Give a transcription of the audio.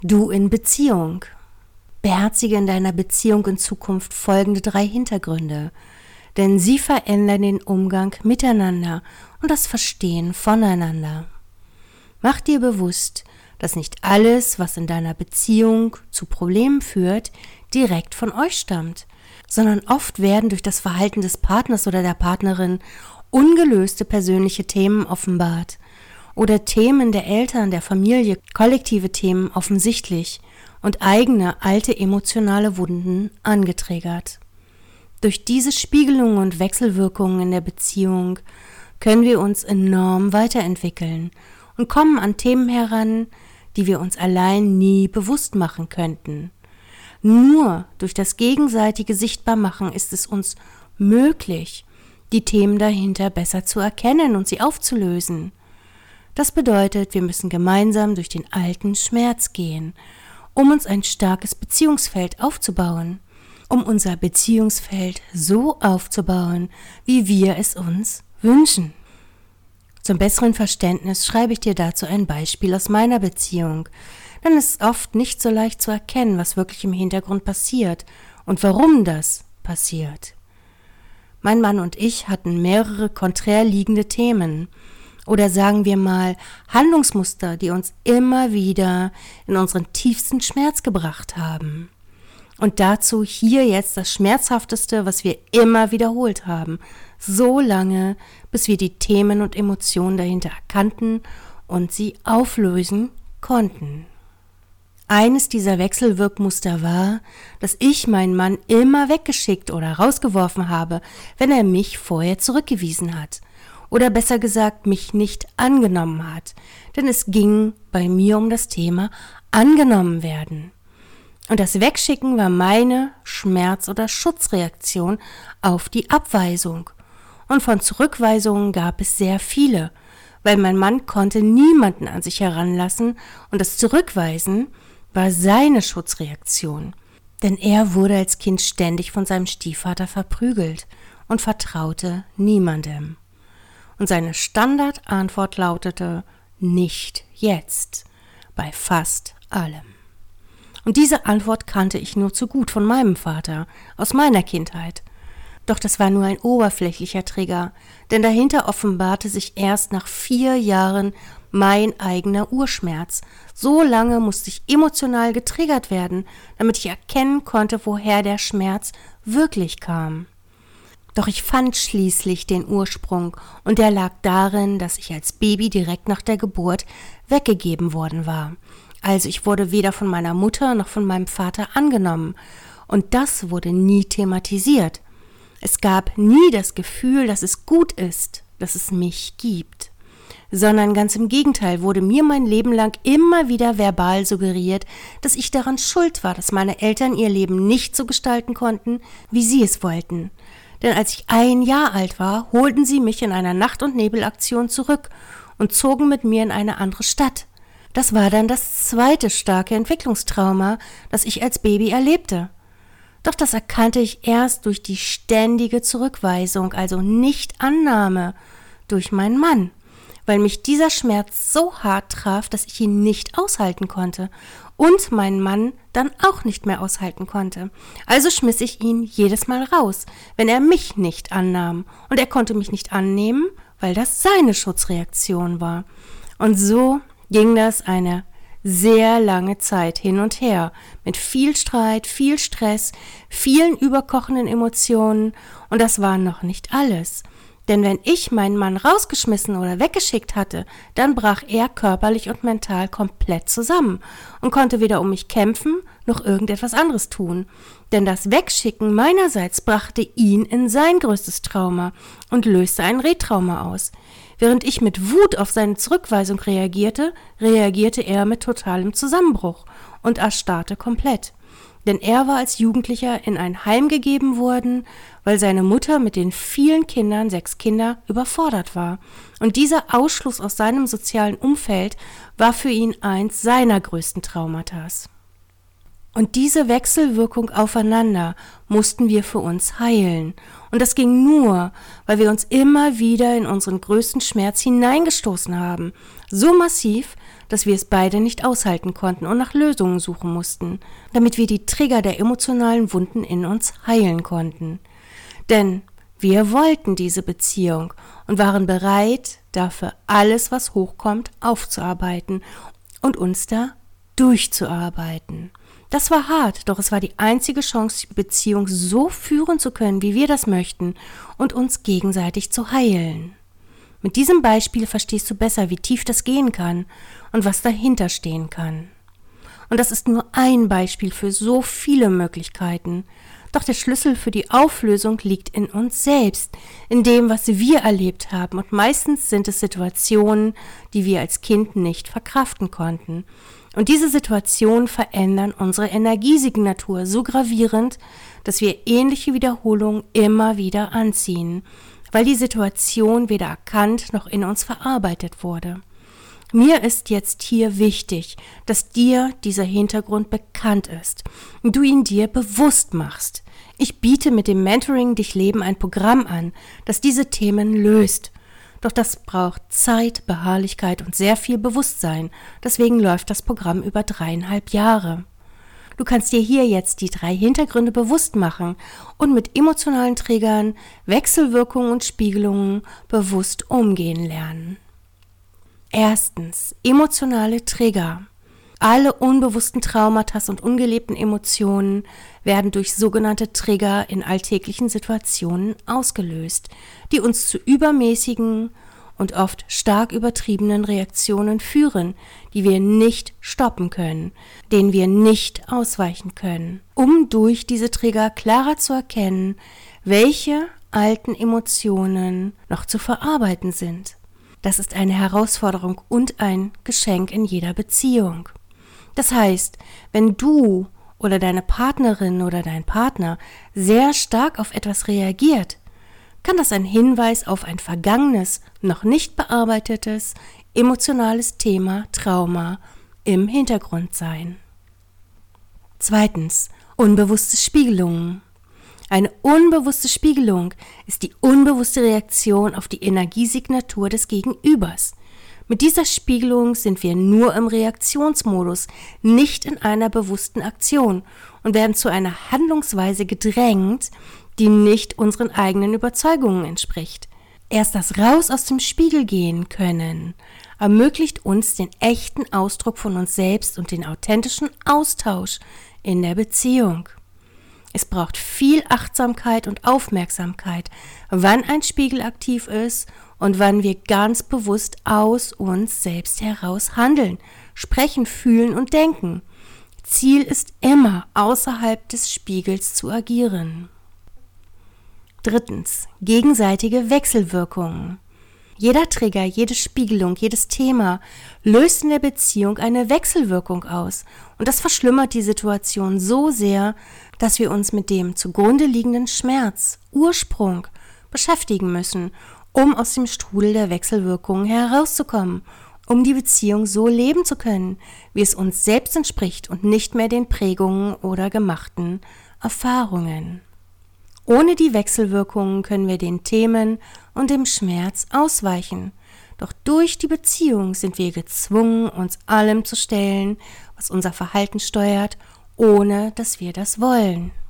Du in Beziehung. Beherzige in deiner Beziehung in Zukunft folgende 3 Hintergründe, denn sie verändern den Umgang miteinander und das Verstehen voneinander. Mach dir bewusst, dass nicht alles, was in deiner Beziehung zu Problemen führt, direkt von euch stammt, sondern oft werden durch das Verhalten des Partners oder der Partnerin ungelöste persönliche Themen offenbart oder Themen der Eltern, der Familie, kollektive Themen offensichtlich und eigene alte emotionale Wunden angetriggert. Durch diese Spiegelungen und Wechselwirkungen in der Beziehung können wir uns enorm weiterentwickeln und kommen an Themen heran, die wir uns allein nie bewusst machen könnten. Nur durch das gegenseitige Sichtbarmachen ist es uns möglich, die Themen dahinter besser zu erkennen und sie aufzulösen. Das bedeutet, wir müssen gemeinsam durch den alten Schmerz gehen, um uns ein starkes Beziehungsfeld aufzubauen, um unser Beziehungsfeld so aufzubauen, wie wir es uns wünschen. Zum besseren Verständnis schreibe ich dir dazu ein Beispiel aus meiner Beziehung, denn es ist oft nicht so leicht zu erkennen, was wirklich im Hintergrund passiert und warum das passiert. Mein Mann und ich hatten mehrere konträr liegende Themen oder sagen wir mal Handlungsmuster, die uns immer wieder in unseren tiefsten Schmerz gebracht haben. Und dazu hier jetzt das Schmerzhafteste, was wir immer wiederholt haben, so lange, bis wir die Themen und Emotionen dahinter erkannten und sie auflösen konnten. Eines dieser Wechselwirkmuster war, dass ich meinen Mann immer weggeschickt oder rausgeworfen habe, wenn er mich vorher zurückgewiesen hat. Oder besser gesagt, mich nicht angenommen hat. Denn es ging bei mir um das Thema angenommen werden. Und das Wegschicken war meine Schmerz- oder Schutzreaktion auf die Abweisung. Und von Zurückweisungen gab es sehr viele, weil mein Mann konnte niemanden an sich heranlassen und das Zurückweisen war seine Schutzreaktion. Denn er wurde als Kind ständig von seinem Stiefvater verprügelt und vertraute niemandem. Und seine Standardantwort lautete, nicht jetzt, bei fast allem. Und diese Antwort kannte ich nur zu gut von meinem Vater, aus meiner Kindheit. Doch das war nur ein oberflächlicher Trigger, denn dahinter offenbarte sich erst nach 4 Jahren mein eigener Urschmerz. So lange musste ich emotional getriggert werden, damit ich erkennen konnte, woher der Schmerz wirklich kam. Doch ich fand schließlich den Ursprung und der lag darin, dass ich als Baby direkt nach der Geburt weggegeben worden war. Also ich wurde weder von meiner Mutter noch von meinem Vater angenommen und das wurde nie thematisiert. Es gab nie das Gefühl, dass es gut ist, dass es mich gibt, sondern ganz im Gegenteil wurde mir mein Leben lang immer wieder verbal suggeriert, dass ich daran schuld war, dass meine Eltern ihr Leben nicht so gestalten konnten, wie sie es wollten. Denn als ich 1 Jahr alt war, holten sie mich in einer Nacht- und Nebelaktion zurück und zogen mit mir in eine andere Stadt. Das war dann das 2. starke Entwicklungstrauma, das ich als Baby erlebte. Doch das erkannte ich erst durch die ständige Zurückweisung, also Nichtannahme durch meinen Mann, weil mich dieser Schmerz so hart traf, dass ich ihn nicht aushalten konnte und meinen Mann dann auch nicht mehr aushalten konnte. Also schmiss ich ihn jedes Mal raus, wenn er mich nicht annahm und er konnte mich nicht annehmen, weil das seine Schutzreaktion war. Und so ging das eine sehr lange Zeit hin und her, mit viel Streit, viel Stress, vielen überkochenden Emotionen und das war noch nicht alles. Denn wenn ich meinen Mann rausgeschmissen oder weggeschickt hatte, dann brach er körperlich und mental komplett zusammen und konnte weder um mich kämpfen noch irgendetwas anderes tun. Denn das Wegschicken meinerseits brachte ihn in sein größtes Trauma und löste ein Retrauma aus. Während ich mit Wut auf seine Zurückweisung reagierte er mit totalem Zusammenbruch und erstarrte komplett. Denn er war als Jugendlicher in ein Heim gegeben worden, weil seine Mutter mit den vielen Kindern, 6 Kinder, überfordert war. Und dieser Ausschluss aus seinem sozialen Umfeld war für ihn eins seiner größten Traumata. Und diese Wechselwirkung aufeinander mussten wir für uns heilen. Und das ging nur, weil wir uns immer wieder in unseren größten Schmerz hineingestoßen haben. So massiv, dass wir es beide nicht aushalten konnten und nach Lösungen suchen mussten, damit wir die Trigger der emotionalen Wunden in uns heilen konnten. Denn wir wollten diese Beziehung und waren bereit, dafür alles, was hochkommt, aufzuarbeiten und uns da durchzuarbeiten. Das war hart, doch es war die einzige Chance, die Beziehung so führen zu können, wie wir das möchten, und uns gegenseitig zu heilen. Mit diesem Beispiel verstehst du besser, wie tief das gehen kann und was dahinter stehen kann. Und das ist nur ein Beispiel für so viele Möglichkeiten. Doch der Schlüssel für die Auflösung liegt in uns selbst, in dem, was wir erlebt haben. Und meistens sind es Situationen, die wir als Kind nicht verkraften konnten. Und diese Situationen verändern unsere Energiesignatur so gravierend, dass wir ähnliche Wiederholungen immer wieder anziehen, weil die Situation weder erkannt noch in uns verarbeitet wurde. Mir ist jetzt hier wichtig, dass dir dieser Hintergrund bekannt ist und du ihn dir bewusst machst. Ich biete mit dem Mentoring Dich Leben ein Programm an, das diese Themen löst. Doch das braucht Zeit, Beharrlichkeit und sehr viel Bewusstsein. Deswegen läuft das Programm über 3,5 Jahre. Du kannst dir hier jetzt die 3 Hintergründe bewusst machen und mit emotionalen Triggern, Wechselwirkungen und Spiegelungen bewusst umgehen lernen. Erstens, emotionale Trigger. Alle unbewussten Traumata und ungelebten Emotionen werden durch sogenannte Trigger in alltäglichen Situationen ausgelöst, die uns zu übermäßigen und oft stark übertriebenen Reaktionen führen, die wir nicht stoppen können, denen wir nicht ausweichen können, um durch diese Trigger klarer zu erkennen, welche alten Emotionen noch zu verarbeiten sind. Das ist eine Herausforderung und ein Geschenk in jeder Beziehung. Das heißt, wenn du oder deine Partnerin oder dein Partner sehr stark auf etwas reagiert, kann das ein Hinweis auf ein vergangenes, noch nicht bearbeitetes, emotionales Thema, Trauma im Hintergrund sein. Zweitens, unbewusste Spiegelungen. Eine unbewusste Spiegelung ist die unbewusste Reaktion auf die Energiesignatur des Gegenübers. Mit dieser Spiegelung sind wir nur im Reaktionsmodus, nicht in einer bewussten Aktion und werden zu einer Handlungsweise gedrängt, die nicht unseren eigenen Überzeugungen entspricht. Erst das Raus aus dem Spiegel gehen können ermöglicht uns den echten Ausdruck von uns selbst und den authentischen Austausch in der Beziehung. Es braucht viel Achtsamkeit und Aufmerksamkeit, wann ein Spiegel aktiv ist und wann wir ganz bewusst aus uns selbst heraus handeln, sprechen, fühlen und denken. Ziel ist immer, außerhalb des Spiegels zu agieren. Drittens, gegenseitige Wechselwirkungen. Jeder Trigger, jede Spiegelung, jedes Thema löst in der Beziehung eine Wechselwirkung aus. Und das verschlimmert die Situation so sehr, dass wir uns mit dem zugrunde liegenden Schmerz, Ursprung, beschäftigen müssen, um aus dem Strudel der Wechselwirkungen herauszukommen, um die Beziehung so leben zu können, wie es uns selbst entspricht und nicht mehr den Prägungen oder gemachten Erfahrungen. Ohne die Wechselwirkungen können wir den Themen und dem Schmerz ausweichen. Doch durch die Beziehung sind wir gezwungen, uns allem zu stellen, was unser Verhalten steuert, ohne dass wir das wollen.